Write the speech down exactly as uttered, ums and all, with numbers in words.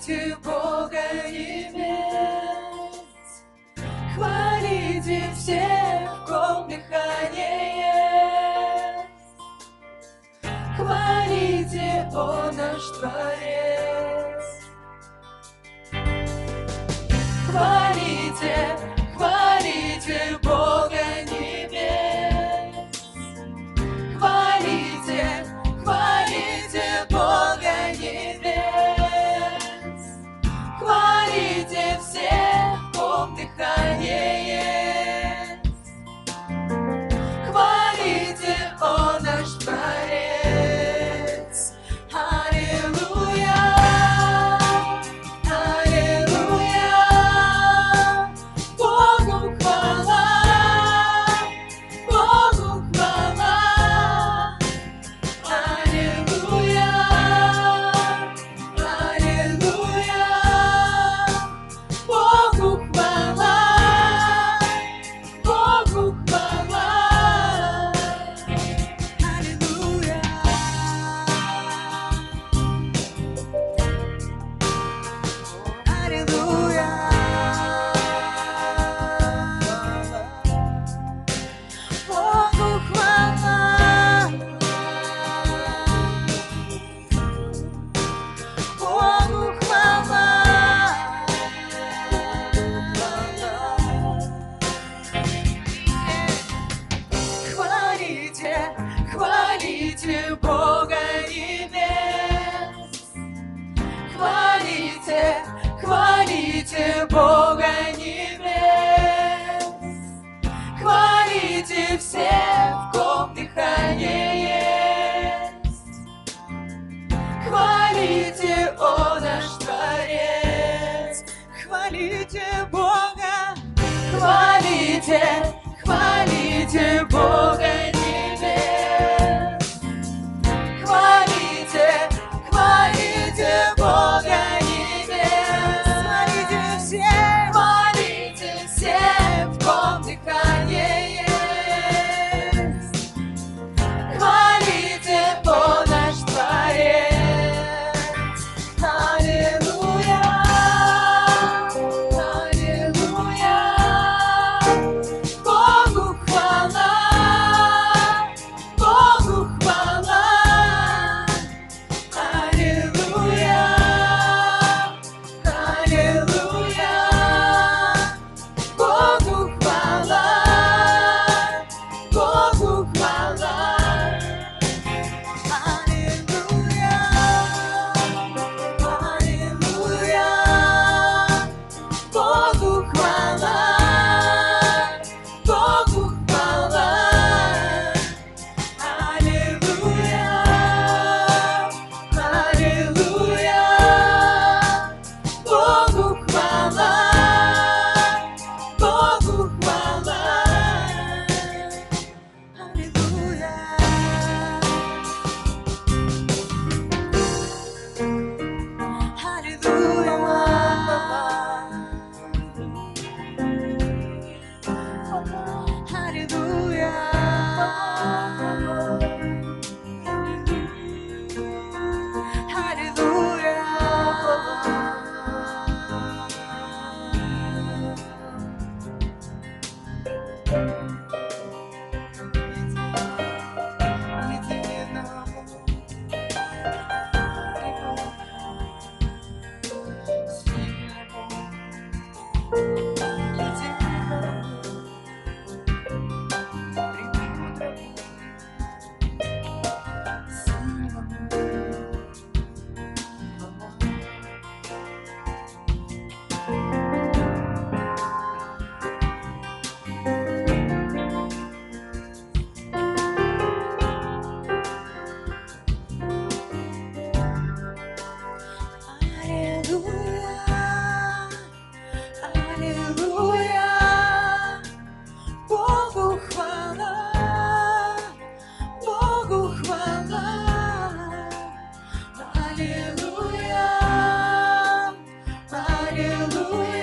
Хвалите Бога небес, хвалите всех, в ком дыхание есть. Хвалите, Он наш Творец. Хвалите, хвалите Бога небес. Хвалите, хвалите Бога небес. Хвалите всех, в ком дыхание есть. Хвалите, Он наш Творец. Аллилуйя, аллилуйя, Богу хвала, Богу хвала. Аллилуйя, аллилуйя, Богу хвала, Богу хвала. Аллилуйя. Аллилуйя. Богу хвала. Богу хвала. Хвалите, хвалите Бога небес. Хвалите, хвалите Бога небес. Хвалите всех, в ком дыхание есть. Хвалите, Он наш Творец. Хвалите Бога, хвалите, хвалите Бога небес. Хвалите, хвалите Бога небес. Хвалите всех, хвалите всех, в ком дыхание есть. Хвалите, Он наш Творец. Аллилуйя, аллилуйя, Богу хвала, Богу хвала. Аллилуйя, аллилуйя, Богу хвала, Богу хвала. Аллилуйя, аллилуйя, Богу хвала, Богу хвала. Аллилуйя, аллилуйя, Богу хвала, Богу хвала. Аллилуйя. Аллилуйя, аллилуйя.